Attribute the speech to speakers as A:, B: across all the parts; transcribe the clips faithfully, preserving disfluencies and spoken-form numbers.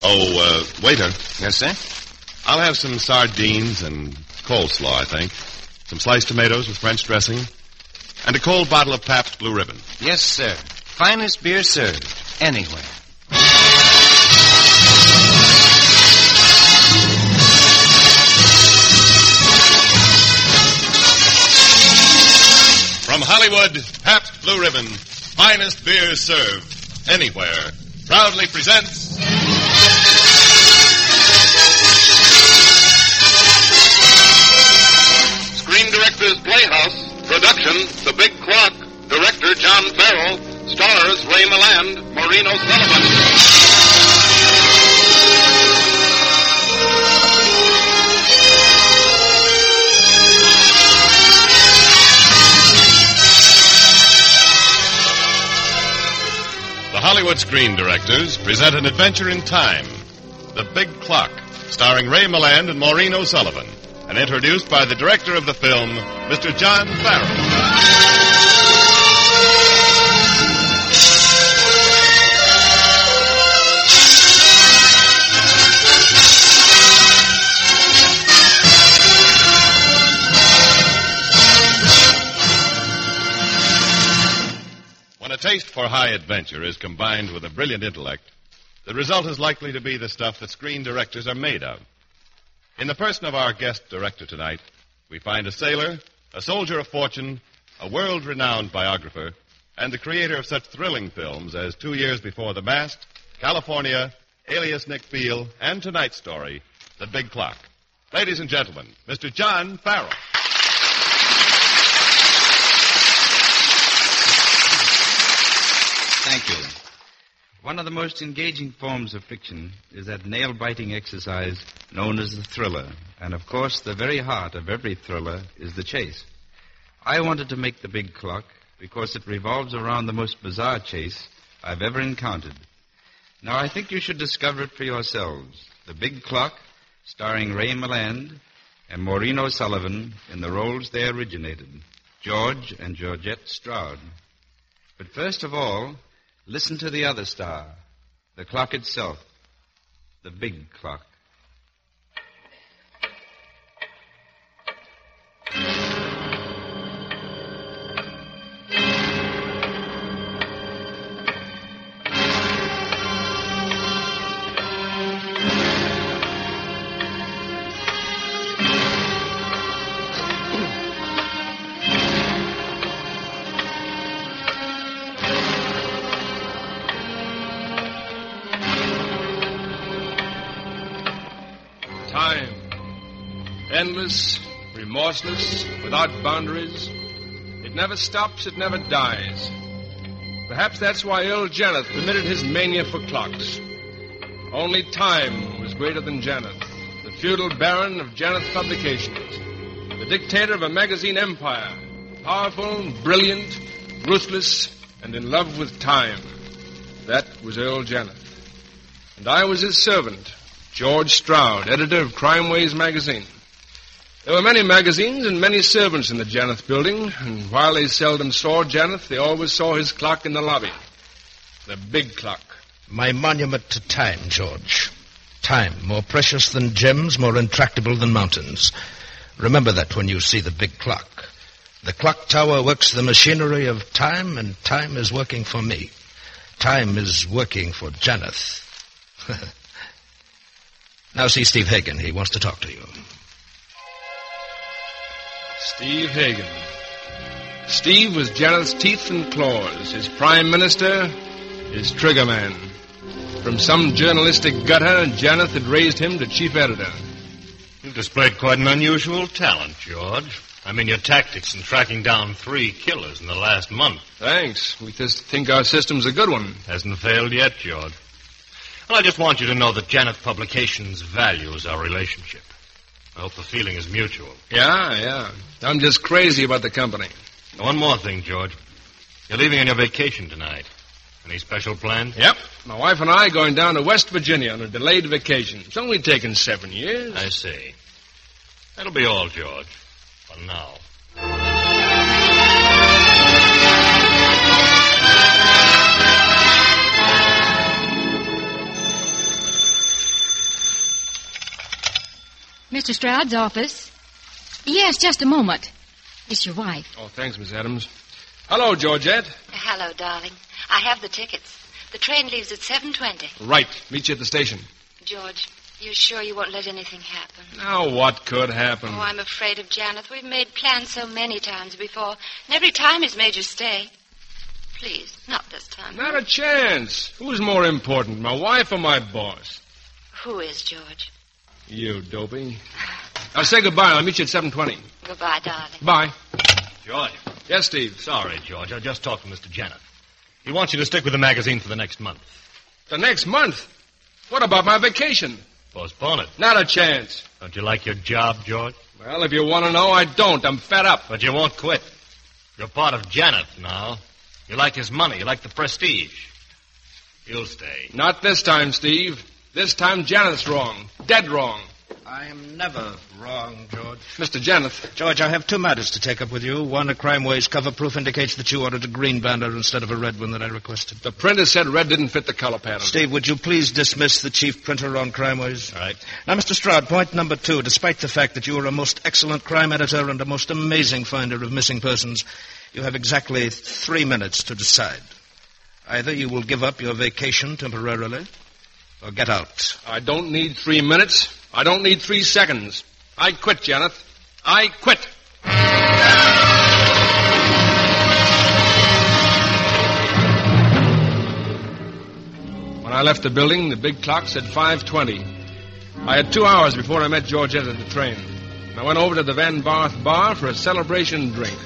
A: Oh, uh, waiter.
B: Yes, sir?
A: I'll have some sardines and coleslaw, I think. Some sliced tomatoes with French dressing. And a cold bottle of Pabst Blue Ribbon.
B: Yes, sir. Finest beer served anywhere.
A: From Hollywood, Pabst Blue Ribbon, finest beer served anywhere, proudly presents...
C: Screen Directors Playhouse, production, The Big Clock, director John Farrell, stars Ray Milland, Maureen O'Sullivan.
A: The Hollywood Screen Directors present an adventure in time, The Big Clock, starring Ray Milland and Maureen O'Sullivan, and introduced by the director of the film, Mister John Farrell. When a taste for high adventure is combined with a brilliant intellect, the result is likely to be the stuff that screen directors are made of. In the person of our guest director tonight, we find a sailor, a soldier of fortune, a world-renowned biographer, and the creator of such thrilling films as Two Years Before the Mast, California, Alias Nick Field, and tonight's story, The Big Clock. Ladies and gentlemen, Mister John Farrell.
D: Thank you. One of the most engaging forms of fiction is that nail-biting exercise known as the thriller. And, of course, the very heart of every thriller is the chase. I wanted to make The Big Clock because it revolves around the most bizarre chase I've ever encountered. Now, I think you should discover it for yourselves. The Big Clock, starring Ray Milland and Maureen O'Sullivan in the roles they originated, George and Georgette Stroud. But first of all, listen to the other star, the clock itself, the Big Clock.
E: Time. Endless, remorseless, without boundaries. It never stops, it never dies. Perhaps that's why Earl Janeth permitted his mania for clocks. Only Time was greater than Janeth, the feudal baron of Janeth Publications, the dictator of a magazine empire, powerful, brilliant, ruthless, and in love with time. That was Earl Janeth. And I was his servant, George Stroud, editor of Crime Ways magazine. There were many magazines and many servants in the Janeth building, and while they seldom saw Janeth, they always saw his clock in the lobby. The Big Clock.
F: My monument to time, George. Time, more precious than gems, more intractable than mountains. Remember that when you see the Big Clock. The clock tower works the machinery of time, and time is working for me. Time is working for Janeth. Now see Steve Hagen. He wants to talk to you.
E: Steve Hagen. Steve was Janeth's teeth and claws, his prime minister, his trigger man. From some journalistic gutter, Janeth had raised him to chief editor.
G: You've displayed quite an unusual talent, George. I mean, your tactics in tracking down three killers in the last month.
E: Thanks. We just think our system's a good one.
G: Hasn't failed yet, George. Well, I just want you to know that Janeth Publications values our relationship. I hope the feeling is mutual.
E: Yeah, yeah. I'm just crazy about the company.
G: One more thing, George. You're leaving on your vacation tonight. Any special plans?
E: Yep. My wife and I are going down to West Virginia on a delayed vacation. It's only taken seven years.
G: I see. That'll be all, George. For now.
H: Mister Stroud's office. Yes, just a moment. It's your wife.
E: Oh, thanks, Miss Adams. Hello, Georgette.
I: Hello, darling. I have the tickets. The train leaves at seven twenty.
E: Right. Meet you at the station.
I: George, you sure you won't let anything happen?
E: Now, what could happen?
I: Oh, I'm afraid of Janet. We've made plans so many times before, and every time he's made you stay. Please, not this time.
E: Not a chance. Who's more important, my wife or my boss?
I: Who is, George?
E: You, dopey. Now, say goodbye. I'll meet you at seven twenty.
I: Goodbye, darling.
E: Bye.
G: George.
E: Yes, Steve.
G: Sorry, George. I just talked to Mister Janet. He wants you to stick with the magazine for the next month.
E: The next month? What about my vacation?
G: Postpone it.
E: Not a chance.
G: Don't you like your job, George?
E: Well, if you want to know, I don't. I'm fed up.
G: But you won't quit. You're part of Janet now. You like his money. You like the prestige. You'll stay.
E: Not this time, Steve. This time, Janet's wrong. Dead wrong.
F: I am never wrong, George.
E: Mister Janet.
F: George, I have two matters to take up with you. One, a Crime Waves cover proof indicates that you ordered a green banner instead of a red one that I requested.
E: The printer said red didn't fit the color pattern.
F: Steve, would you please dismiss the chief printer on Crime Waves?
G: All right.
F: Now, Mister Stroud, point number two. Despite the fact that you are a most excellent crime editor and a most amazing finder of missing persons, you have exactly three minutes to decide. Either you will give up your vacation temporarily, or get out.
E: I don't need three minutes. I don't need three seconds. I quit, Janet. I quit. When I left the building, the big clock said five twenty. I had two hours before I met Georgette at the train. I went over to the Van Barth bar for a celebration drink.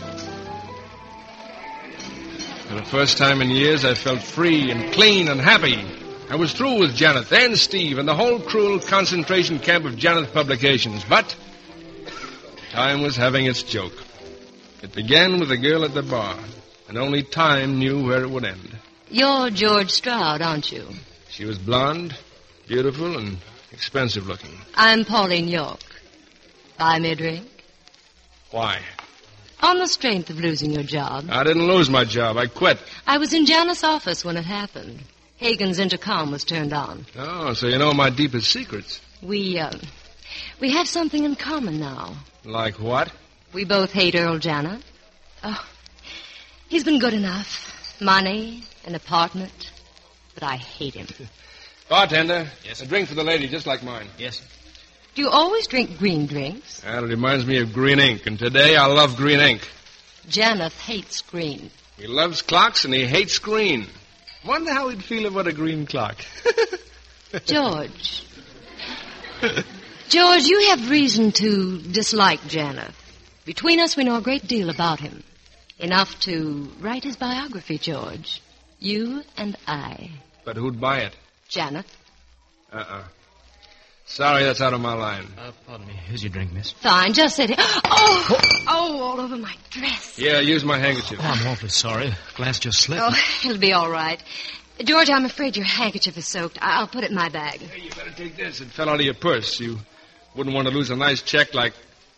E: For the first time in years, I felt free and clean and happy. I was through with Janet and Steve and the whole cruel concentration camp of Janet Publications. But time was having its joke. It began with the girl at the bar, and only time knew where it would end.
H: You're George Stroud, aren't you?
E: She was blonde, beautiful, and expensive looking.
H: I'm Pauline York. Buy me a drink?
E: Why?
H: On the strength of losing your job.
E: I didn't lose my job. I quit.
H: I was in Janet's office when it happened. Hagen's intercom was turned on.
E: Oh, so you know my deepest secrets.
H: We, uh, we have something in common now.
E: Like what?
H: We both hate Earl Janet. Oh, he's been good enough. Money, an apartment, but I hate him.
E: Bartender.
G: Yes.
E: A drink for the lady, just like mine.
G: Yes.
H: Do you always drink green drinks?
E: That reminds me of green ink, and today I love green ink.
H: Janet hates green.
E: He loves clocks and he hates green. Wonder how he'd feel about a green clock.
H: George. George, you have reason to dislike Janet. Between us, we know a great deal about him. Enough to write his biography, George. You and I.
E: But who'd buy it?
H: Janet.
E: Uh-uh. Sorry, that's out of my line.
G: Uh, pardon me. Here's your drink, miss.
H: Fine, just sit here. Oh, oh, all over my dress.
E: Yeah, use my handkerchief.
G: Oh, I'm awfully sorry. Glass just slipped.
H: Oh, it'll be all right. George, I'm afraid your handkerchief is soaked. I'll put it in my bag.
E: Hey, you better take this. It fell out of your purse. You wouldn't want to lose a nice check like...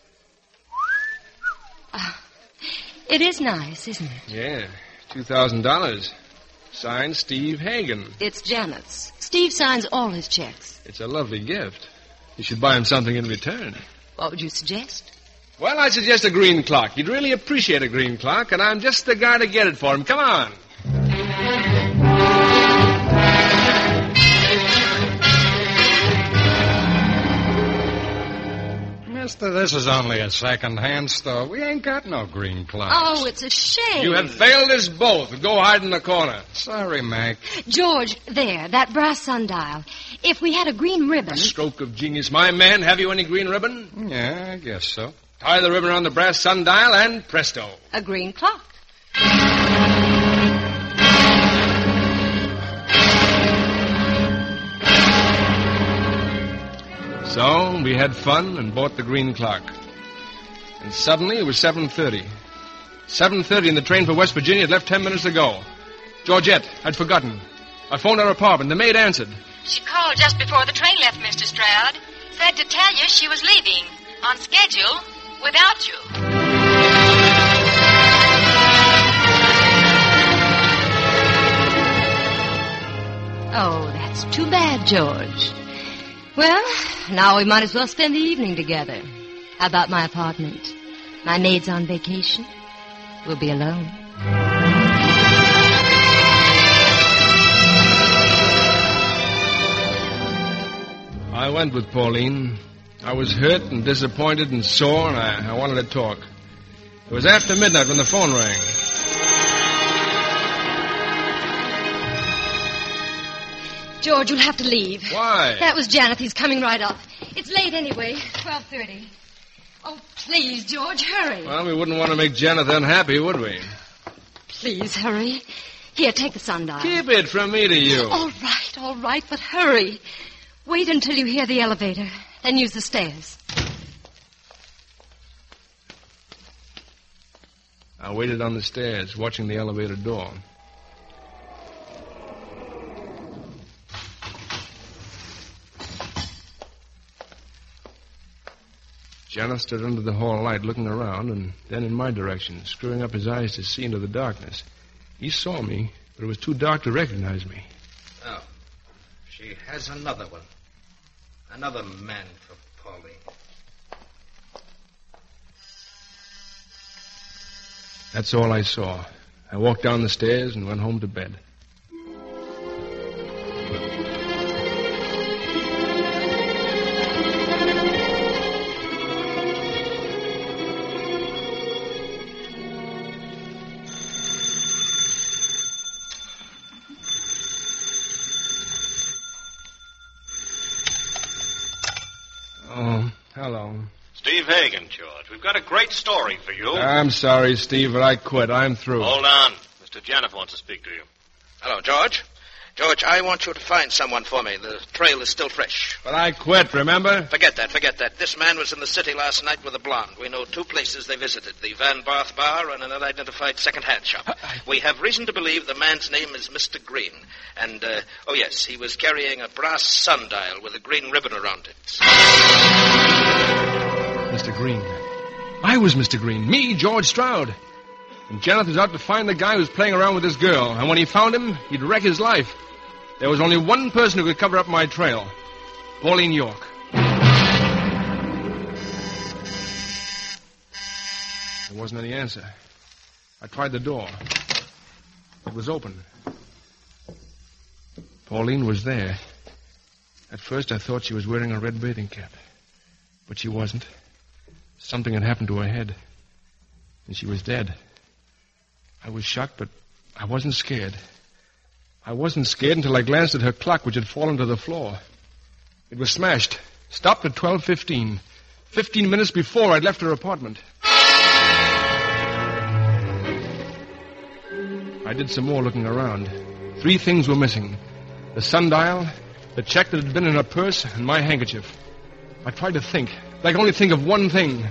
H: Uh, it is nice, isn't it?
E: Yeah, two thousand dollars. Signed, Steve Hagen.
H: It's Janet's. Steve signs all his checks.
E: It's a lovely gift. You should buy him something in return.
H: What would you suggest?
E: Well, I suggest a green clock. He'd really appreciate a green clock, and I'm just the guy to get it for him. Come on.
J: Mister, this is only a second-hand store. We ain't got no green clocks.
H: Oh, it's a shame.
E: You have failed us both. Go hide in the corner.
J: Sorry, Mac.
H: George, there, that brass sundial. If we had a green ribbon...
E: A stroke of genius. My man, have you any green ribbon?
J: Yeah, I guess so.
E: Tie the ribbon around the brass sundial, and presto.
H: A green clock.
E: So, we had fun and bought the green clock. And suddenly, it was seven thirty. seven thirty, and the train for West Virginia had left ten minutes ago. Georgette, I'd forgotten. I phoned her apartment. The maid answered.
I: She called just before the train left, Mister Stroud. Said to tell you she was leaving. On schedule. Without you.
H: Oh, that's too bad, George. Well, now we might as well spend the evening together. How about my apartment? My maid's on vacation. We'll be alone.
E: I went with Pauline. I was hurt and disappointed and sore, and I, I wanted to talk. It was after midnight when the phone rang.
H: George, you'll have to leave.
E: Why?
H: That was Janet. He's coming right up. It's late anyway, twelve thirty. Oh, please, George, hurry.
E: Well, we wouldn't want to make Janet unhappy, would we?
H: Please, hurry. Here, take the sundial.
E: Keep it from me to you.
H: All right, all right, but hurry. Wait until you hear the elevator, then use the stairs.
E: I waited on the stairs, watching the elevator door. Janet stood under the hall light looking around, and then in my direction, screwing up his eyes to see into the darkness. He saw me, but it was too dark to recognize me.
F: Oh, she has another one. Another man for Pauline.
E: That's all I saw. I walked down the stairs and went home to bed. Oh, hello.
G: Steve Hagen, George. We've got a great story for you.
E: I'm sorry, Steve, but I quit. I'm through.
G: Hold on. Mister Janiff wants to speak to you.
F: Hello, George. George, I want you to find someone for me. The trail is still fresh.
E: But I quit, remember?
F: Forget that, forget that. This man was in the city last night with a blonde. We know two places they visited, the Van Barth Bar and an unidentified second-hand shop. We have reason to believe the man's name is Mister Green. And, uh, oh yes, he was carrying a brass sundial with a green ribbon around it.
E: Mister Green. I was Mister Green. Me, George Stroud. And Janet was out to find the guy who was playing around with this girl. And when he found him, he'd wreck his life. There was only one person who could cover up my trail. Pauline York. There wasn't any answer. I tried the door. It was open. Pauline was there. At first I thought she was wearing a red bathing cap. But she wasn't. Something had happened to her head. And she was dead. I was shocked, but I wasn't scared. I wasn't scared until I glanced at her clock, which had fallen to the floor. It was smashed. Stopped at twelve fifteen. Fifteen minutes before I'd left her apartment. I did some more looking around. Three things were missing. The sundial, the check that had been in her purse, and my handkerchief. I tried to think. I could only think of one thing.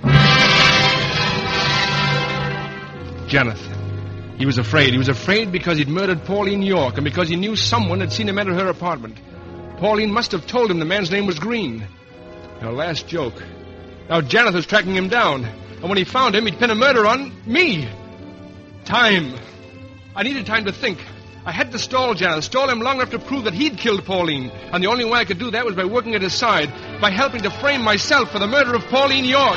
E: Janet. He was afraid. He was afraid because he'd murdered Pauline York and because he knew someone had seen him enter her apartment. Pauline must have told him the man's name was Green. Her last joke. Now Janet was tracking him down. And when he found him, he'd pin a murder on me. Time. I needed time to think. I had to stall Janet, stall him long enough to prove that he'd killed Pauline. And the only way I could do that was by working at his side, by helping to frame myself for the murder of Pauline York.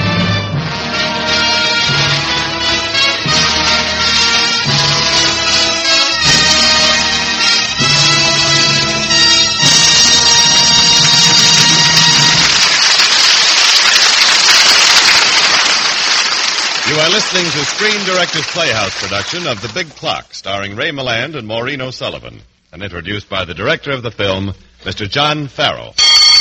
A: You are listening to Screen Directors Playhouse production of The Big Clock, starring Ray Milland and Maureen O'Sullivan, and introduced by the director of the film, Mister John Farrell.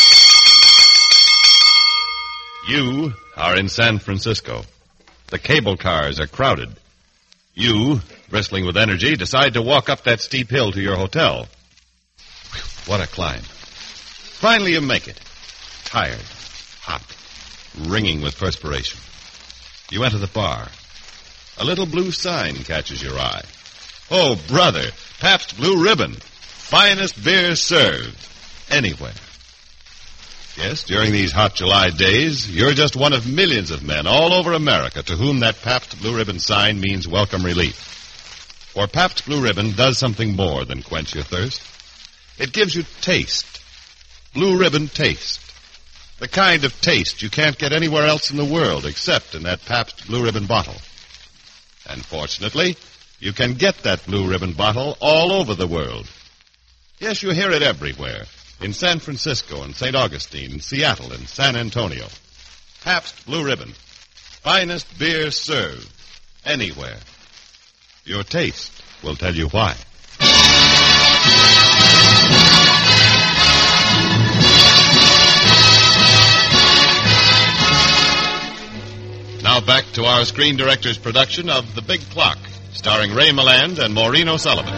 A: You are in San Francisco. The cable cars are crowded. You, bristling with energy, decide to walk up that steep hill to your hotel. Whew, what a climb. Finally you make it. Tired, hot, wringing with perspiration. You enter the bar. A little blue sign catches your eye. Oh, brother, Pabst Blue Ribbon. Finest beer served anywhere. Yes, during these hot July days, you're just one of millions of men all over America to whom that Pabst Blue Ribbon sign means welcome relief. For Pabst Blue Ribbon does something more than quench your thirst. It gives you taste. Blue Ribbon Taste. The kind of taste you can't get anywhere else in the world except in that Pabst Blue Ribbon bottle. And fortunately, you can get that Blue Ribbon bottle all over the world. Yes, you hear it everywhere. In San Francisco and Saint Augustine, and Seattle and San Antonio. Pabst Blue Ribbon. Finest beer served anywhere. Your taste will tell you why. Now back to our Screen Director's production of The Big Clock, starring Ray Milland and Maureen O'Sullivan.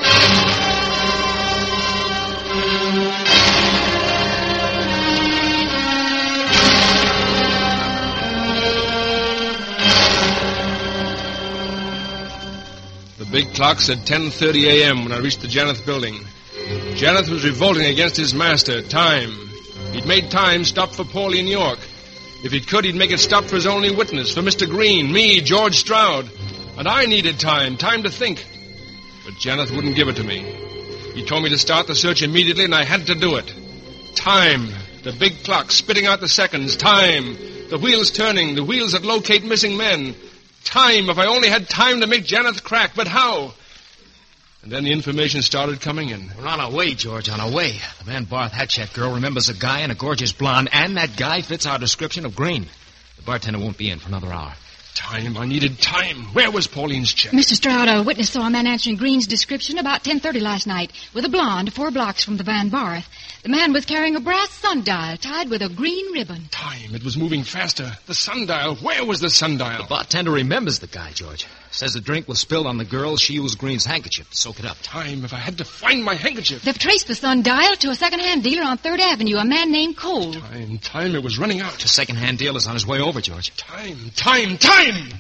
E: The big clock said ten thirty a.m. when I reached the Janeth building. Janeth was revolting against his master, Time. He'd made Time stop for Pauline York. If he could, he'd make it stop for his only witness, for Mister Green, me, George Stroud. And I needed time, time to think. But Janeth wouldn't give it to me. He told me to start the search immediately, and I had to do it. Time. The big clock spitting out the seconds. Time. The wheels turning, the wheels that locate missing men. Time, if I only had time to make Janeth crack. But how? And then the information started coming in.
K: We're on our way, George, on our way. The Van Barth Hatchet girl remembers a guy and a gorgeous blonde, and that guy fits our description of Green. The bartender won't be in for another hour.
E: Time. I needed time. Where was Pauline's check?
L: Mister Stroud, a witness saw a man answering Green's description about ten thirty last night with a blonde four blocks from the Van Barth. The man was carrying a brass sundial tied with a green ribbon.
E: Time. It was moving faster. The sundial. Where was the sundial?
K: The bartender remembers the guy, George. Says the drink was spilled on the girl. She used Green's handkerchief to soak it up.
E: Time. If I had to find my handkerchief.
L: They've traced the sundial to a second-hand dealer on third Avenue, a man named Cole.
E: Time. Time. It was running out.
K: The second-hand dealer's on his way over, George.
E: Time. Time. Time!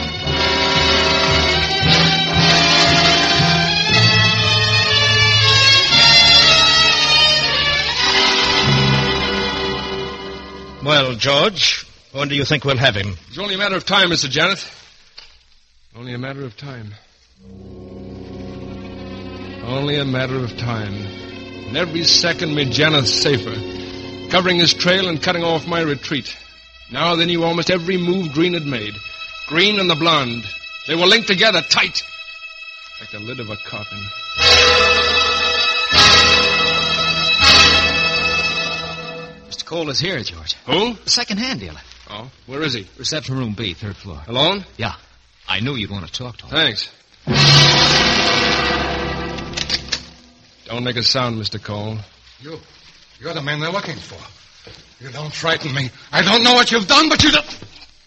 F: Well, George, when do you think we'll have him?
E: It's only a matter of time, Mister Janeth. Only a matter of time. Only a matter of time. And every second made Janeth safer, covering his trail and cutting off my retreat. Now they knew almost every move Green had made. Green and the blonde. They were linked together tight, like the lid of a coffin.
K: Mister Cole is here, George.
E: Who?
K: The second-hand dealer.
E: Oh, where is he?
K: Reception room B, third floor.
E: Alone?
K: Yeah. I knew you'd want to talk to him.
E: Thanks. Don't make a sound, Mister Cole.
J: You, you're the man they're looking for. You don't frighten me. I don't know what you've done, but you don't...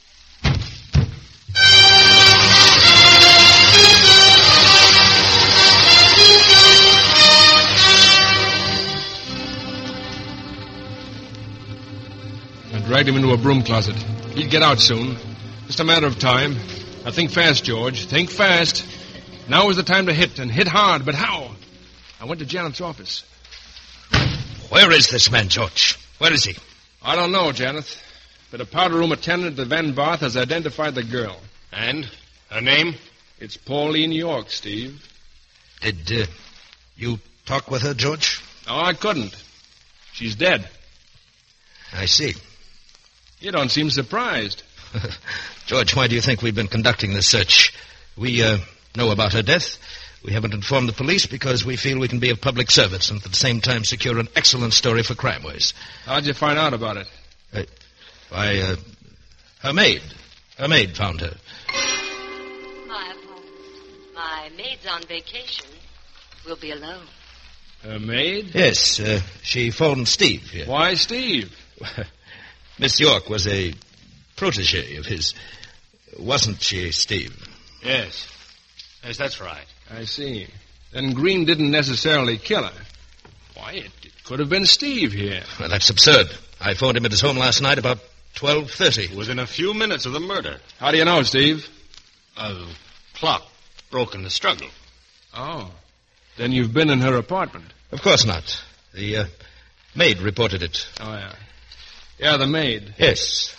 E: I dragged him into a broom closet. He'd get out soon. Just a matter of time. Now think fast, George. Think fast. Now is the time to hit, and hit hard. But how? I went to Janeth's office.
F: Where is this man, George? Where is he?
E: I don't know, Janeth. But a powder room attendant at the Van Barth has identified the girl.
G: And? Her name?
E: It's Pauline York, Steve.
F: Did uh, you talk with her, George?
E: No, I couldn't. She's dead.
F: I see.
E: You don't seem surprised.
F: George, why do you think we've been conducting this search? We uh, know about her death. We haven't informed the police because we feel we can be of public service and at the same time secure an excellent story for Crime Ways.
E: How'd you find out about it?
F: Uh, why, uh, her maid. Her maid found her.
H: My apologies. My maid's on vacation. We'll be alone.
E: Her maid?
F: Yes, uh, she phoned Steve here.
E: Why Steve?
F: Miss York was a protege of his. Wasn't she, Steve?
G: Yes. Yes, that's right.
E: I see. Then Green didn't necessarily kill her. Why, it, it could have been Steve here.
F: Well, that's absurd. I phoned him at his home last night about twelve thirty.
G: Within a few minutes of the murder.
E: How do you know, Steve?
G: A clock broke in the struggle.
E: Oh. Then you've been in her apartment.
F: Of course not. The uh, maid reported it.
E: Oh, yeah. Yeah, the maid.
F: Yes.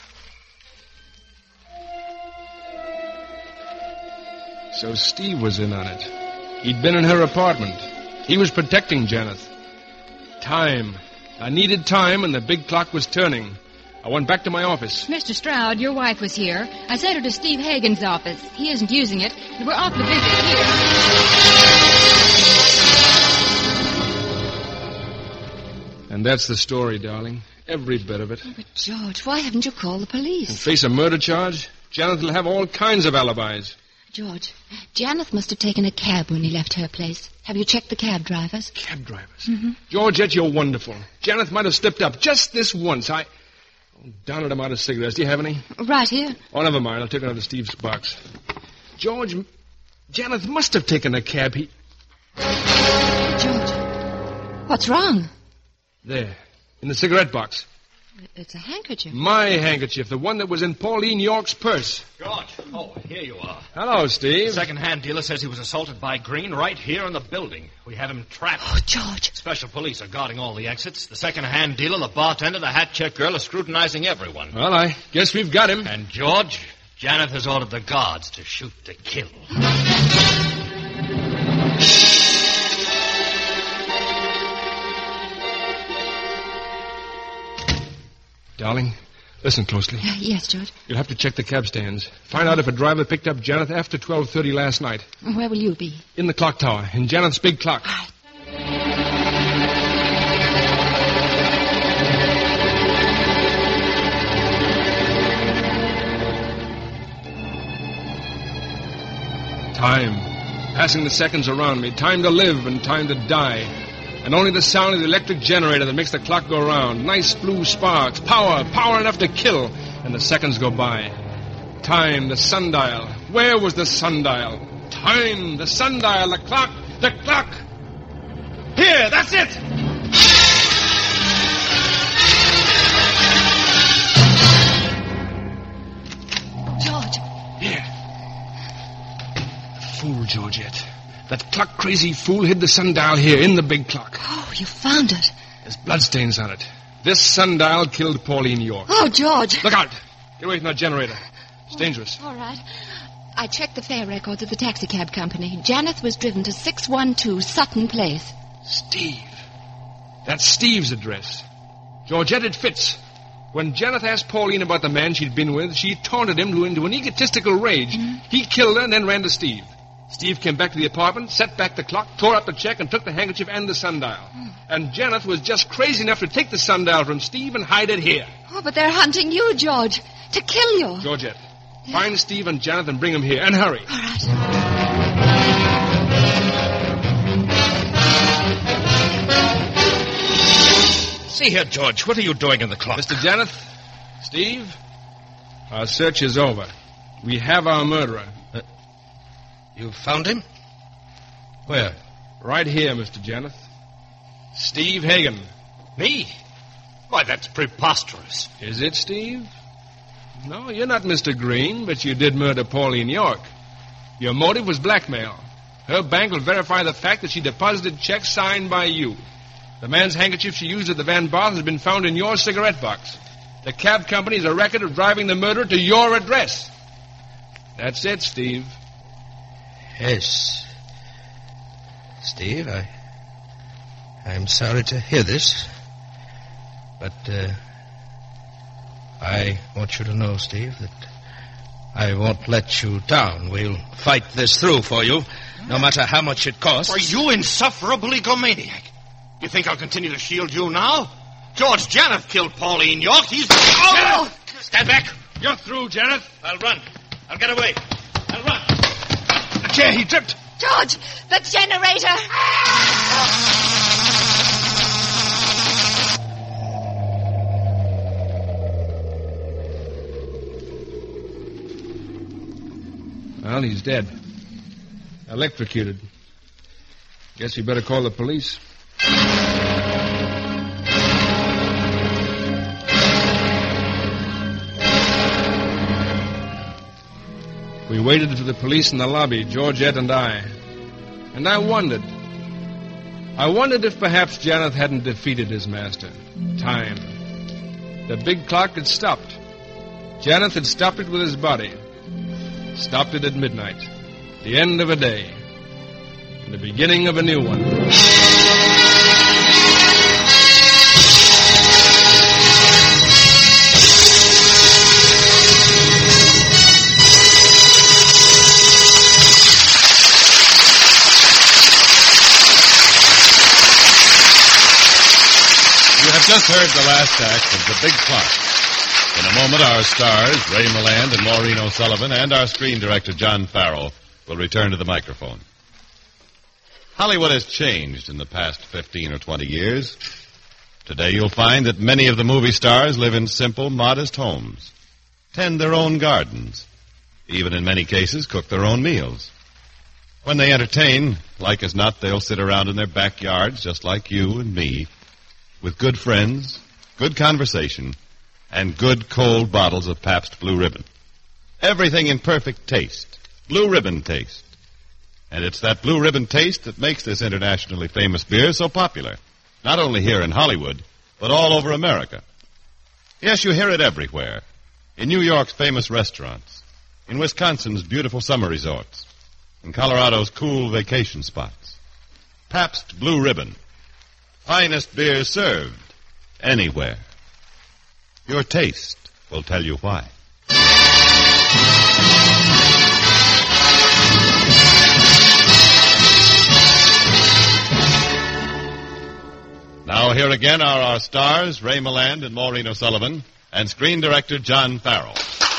E: So Steve was in on it. He'd been in her apartment. He was protecting Janeth. Time. I needed time, and the big clock was turning. I went back to my office.
L: Mister Stroud, your wife was here. I sent her to Steve Hagen's office. He isn't using it, and we're awfully busy here.
E: And that's the story, darling. Every bit of it.
H: Oh, but, George, why haven't you called the police?
E: And face a murder charge? Janet will have all kinds of alibis.
H: George, Janet must have taken a cab when he left her place. Have you checked the cab drivers?
E: Cab drivers?
H: Mm-hmm.
E: Georgette, you're wonderful. Janet might have slipped up just this once. I... Oh, darn it, I'm out of cigarettes. Do you have any?
H: Right here.
E: Oh, never mind. I'll take another Steve's box. George, Janet must have taken a cab. He...
H: George, what's wrong?
E: There, in the cigarette box.
H: It's a handkerchief.
E: My handkerchief, the one that was in Pauline York's purse.
G: George, oh, here you are.
E: Hello, Steve.
G: The second-hand dealer says he was assaulted by Green right here in the building. We have him trapped.
H: Oh, George.
G: Special police are guarding all the exits. The second-hand dealer, the bartender, the hat-check girl are scrutinizing everyone.
E: Well, I guess we've got him.
G: And, George, Janet has ordered the guards to shoot to kill.
E: Darling, listen closely.
H: Uh, yes, George.
E: You'll have to check the cab stands. Find out if a driver picked up Janet after twelve thirty last night.
H: Where will you be?
E: In the clock tower, in Janet's big clock.
H: All right.
E: Time. Passing the seconds around me. Time to live and time to die. And only the sound of the electric generator that makes the clock go round. Nice blue sparks. Power. Power enough to kill. And the seconds go by. Time. The sundial. Where was the sundial? Time. The sundial. The clock. The clock. Here. That's it.
H: George.
E: Here. The fool, Georgette. That clock-crazy fool hid the sundial here in the big clock.
H: Oh, you found it.
E: There's bloodstains on it. This sundial killed Pauline York.
H: Oh, George.
E: Look out. Get away from that generator. It's dangerous.
H: All right. I checked the fare records of the taxicab company. Janet was driven to six one two Sutton Place.
E: Steve. That's Steve's address. Georgette, it fits. When Janet asked Pauline about the man she'd been with, she taunted him into an egotistical rage. Mm-hmm. He killed her and then ran to Steve. Steve came back to the apartment, set back the clock, tore up the check, and took the handkerchief and the sundial. Mm. And Janet was just crazy enough to take the sundial from Steve and hide it here.
H: Oh, but they're hunting you, George. To kill you.
E: Georgette, yeah. Find Steve and Janet and bring them here. And hurry.
H: All right.
F: See here, George. What are you doing in the clock?
E: Mister Janet, Steve, our search is over. We have our murderer.
F: Uh, you found him? Where?
E: Right here, Mister Janet. Steve Hagen.
G: Me? Why, that's preposterous.
E: Is it, Steve? No, you're not Mister Green, but you did murder Pauline York. Your motive was blackmail. Her bank will verify the fact that she deposited checks signed by you. The man's handkerchief she used at the Van Barth has been found in your cigarette box. The cab company has a record of driving the murderer to your address. That's it, Steve.
F: Yes. Steve, I... I'm sorry to hear this. But, uh... I want you to know, Steve, that I won't let you down. We'll fight this through for you, no matter how much it costs.
G: Are you insufferable egomaniac? You think I'll continue to shield you now? George Janet killed Pauline York. He's... Oh! Stand back.
E: You're through, Janet.
G: I'll run. I'll get away. I'll run.
E: The chair, he tripped.
H: George, the generator.
E: Well, he's dead. Electrocuted. Guess we better call the police. We waited for the police in the lobby, Georgette and I. And I wondered. I wondered if perhaps Janet hadn't defeated his master. Time. The big clock had stopped. Janet had stopped it with his body. Stopped it at midnight. The end of a day. And the beginning of a new one.
A: just heard the last act of The Big Clock. In a moment, our stars, Ray Milland and Maureen O'Sullivan, and our screen director, John Farrell, will return to the microphone. Hollywood has changed in the past fifteen or twenty years. Today you'll find that many of the movie stars live in simple, modest homes, tend their own gardens, even in many cases cook their own meals. When they entertain, like as not, they'll sit around in their backyards just like you and me, with good friends, good conversation, and good cold bottles of Pabst Blue Ribbon. Everything in perfect taste, Blue Ribbon taste. And it's that Blue Ribbon taste that makes this internationally famous beer so popular, not only here in Hollywood, but all over America. Yes, you hear it everywhere, in New York's famous restaurants, in Wisconsin's beautiful summer resorts, in Colorado's cool vacation spots. Pabst Blue Ribbon. Finest beer served anywhere. Your taste will tell you why. Now here again are our stars, Ray Milland and Maureen O'Sullivan, and screen director John Farrell.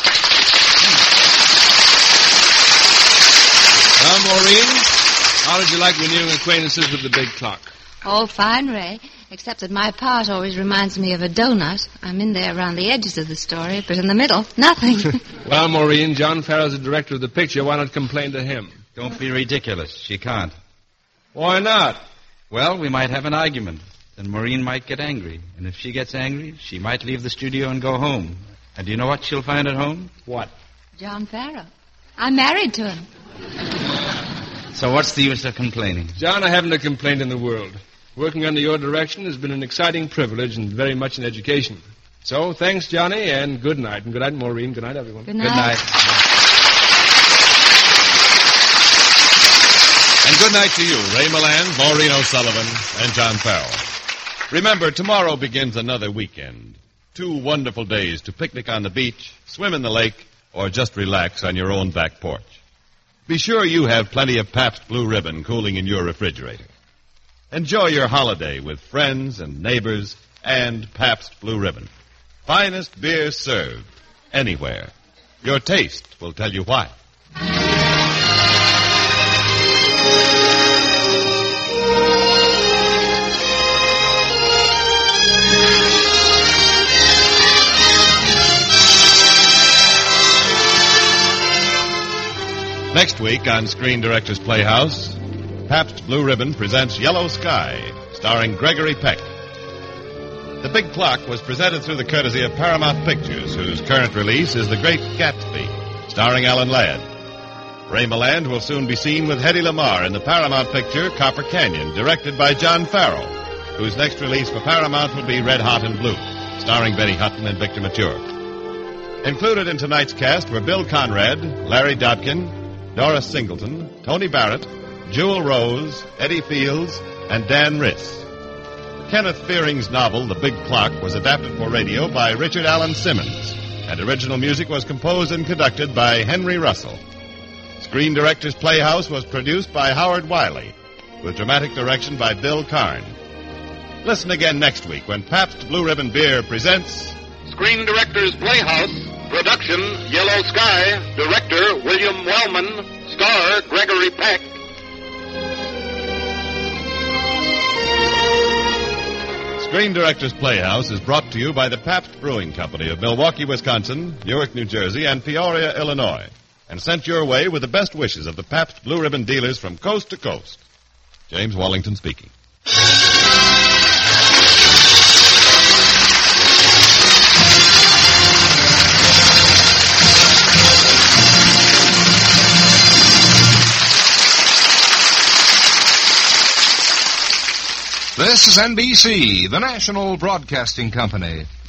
E: Well, Maureen, how did you like renewing acquaintances with The Big Clock?
I: Oh, fine, Ray. Except that my part always reminds me of a donut. I'm in there around the edges of the story, but in the middle, nothing.
E: Well, Maureen, John Farrell's the director of the picture. Why not complain to him?
D: Don't be ridiculous. She can't.
E: Why not?
D: Well, we might have an argument. Then Maureen might get angry. And if she gets angry, she might leave the studio and go home. And do you know what she'll find at home?
E: What?
I: John Farrell. I'm married to him.
D: So what's the use of complaining?
E: John, I haven't a complaint in the world. Working under your direction has been an exciting privilege and very much an education. So, thanks, Johnny, and good night. And good night, Maureen. Good night, everyone.
I: Good night.
D: Good night.
A: And good night to you, Ray Milland, Maureen O'Sullivan, and John Farrell. Remember, tomorrow begins another weekend. Two wonderful days to picnic on the beach, swim in the lake, or just relax on your own back porch. Be sure you have plenty of Pabst Blue Ribbon cooling in your refrigerator. Enjoy your holiday with friends and neighbors and Pabst Blue Ribbon. Finest beer served anywhere. Your taste will tell you why. Next week on Screen Directors Playhouse, Pabst Blue Ribbon presents Yellow Sky, starring Gregory Peck. The Big Clock was presented through the courtesy of Paramount Pictures, whose current release is The Great Gatsby, starring Alan Ladd. Ray Milland will soon be seen with Hedy Lamarr in the Paramount picture Copper Canyon, directed by John Farrell, whose next release for Paramount will be Red Hot and Blue, starring Betty Hutton and Victor Mature. Included in tonight's cast were Bill Conrad, Larry Dodkin, Doris Singleton, Tony Barrett, Jewel Rose, Eddie Fields, and Dan Riss. Kenneth Fearing's novel, The Big Clock, was adapted for radio by Richard Allen Simmons, and original music was composed and conducted by Henry Russell. Screen Directors Playhouse was produced by Howard Wiley, with dramatic direction by Bill Karn. Listen again next week when Pabst Blue Ribbon Beer presents
C: Screen Directors Playhouse. Production, Yellow Sky. Director, William Wellman. Star, Gregory Peck.
A: Screen Directors Playhouse is brought to you by the Pabst Brewing Company of Milwaukee, Wisconsin, Newark, New Jersey, and Peoria, Illinois, and sent your way with the best wishes of the Pabst Blue Ribbon dealers from coast to coast. James Wallington speaking.
M: This is N B C, the national broadcasting company.